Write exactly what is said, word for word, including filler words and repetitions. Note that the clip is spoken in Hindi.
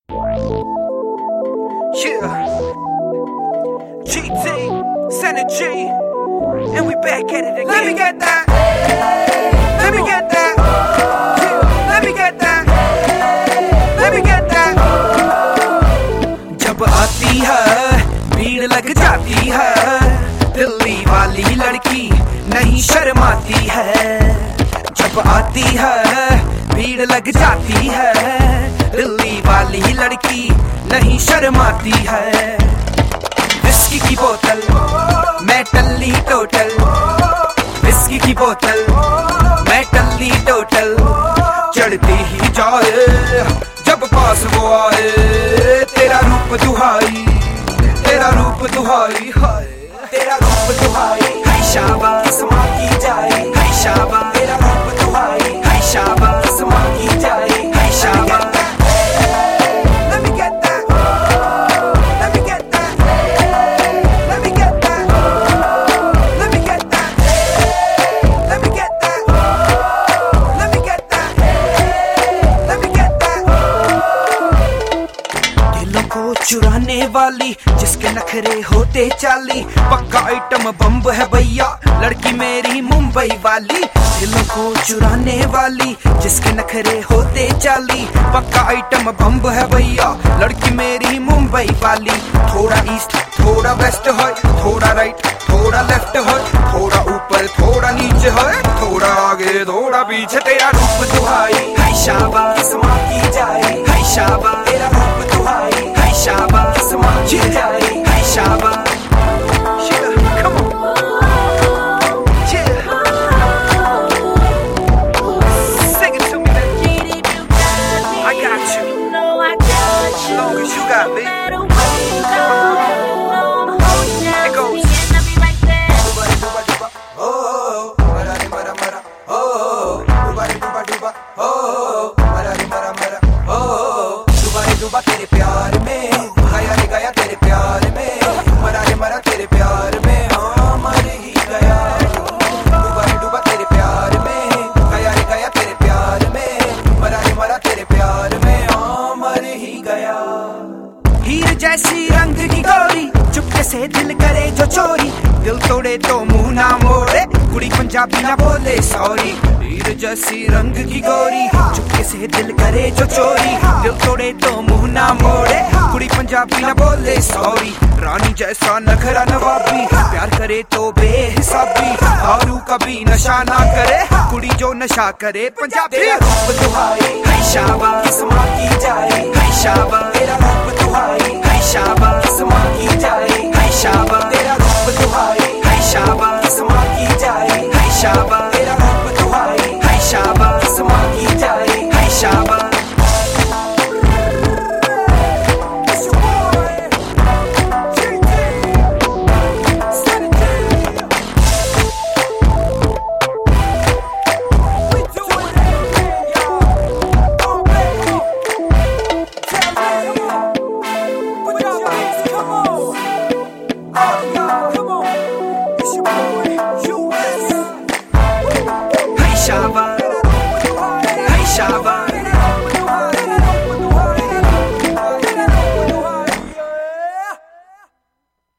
Yeah, G T, Senate G, and we back at it again. Let me get that. Let me get that. Yeah, let me get that. Let me get that. जब आती है भीड़ लग जाती है, दिल्ली वाली लड़की नहीं शर्माती है। जब आती है भीड़ लग जाती है, दिल्ली वाली लड़की नहीं शर्माती है। विस्की की बोतल मैं टल्ली टोटल, विस्की की बोतल मैं टल्ली टोटल। चढ़ती ही जाए जब पास वो आए, तेरा रूप दुहाई, तेरा रूप दुहाई, हाय तेरा रूप दुहाई। हाय शाबाश माँ की जाए, हाय शाबाश तेरा रूप दुहाई, हाय शाबाश माँ की जाए, हाय शाबाश। चुराने वाली जिसके नखरे होते चाली, पक्का आइटम बम्ब है भैया लड़की मेरी मुंबई वाली। दिलों को चुराने वाली जिसके नखरे होते चाली, पक्का आइटम बम्ब है भैया लड़की मेरी मुंबई वाली। थोड़ा ईस्ट थोड़ा वेस्ट है, थोड़ा राइट थोड़ा लेफ्ट है, थोड़ा ऊपर थोड़ा नीचे है, थोड़ा आगे थोड़ा पीछे। तेरा रूप दुहाई, हाय शाबाश माँ की जाए, हाय शाबाश तेरा रूप दुहाई, हाय शाबाश माँ की जाए, हाय शाबाश। Yeah, come on. Yeah. Sing it to me, baby. I got you. As long as you got me. तेरे प्यार में गया रे गया, तेरे प्यार में मरा रे मरा, तेरे प्यार में हाँ मर ही गया। डूबा रे डूबा तेरे प्यार में गया रे गया, तेरे प्यार में मरा रे मरा, तेरे प्यार में हाँ मर ही गया। हीर जैसी रंग की गोरी चुपके से दिल करे जो चोरी, दिल तोड़े तो मुंह ना मोड़े, कुड़ी पंजाबी ना बोले सॉरी। हीर जैसी रंग की गोरी चुपके से दिल करे जो चोरी, दिल तोड़े तो मुंह ना मोड़े, कुड़ी पंजाबी ना बोले सॉरी। रानी जैसा नखरा नवाबी, प्यार करे तो बेहिसाबी, दारू कभी नशा ना करे, कुड़ी जो नशा करे पंजाबी। रूप दुहाई, हाय शाबाश माँ की जाए, हाय शाबाश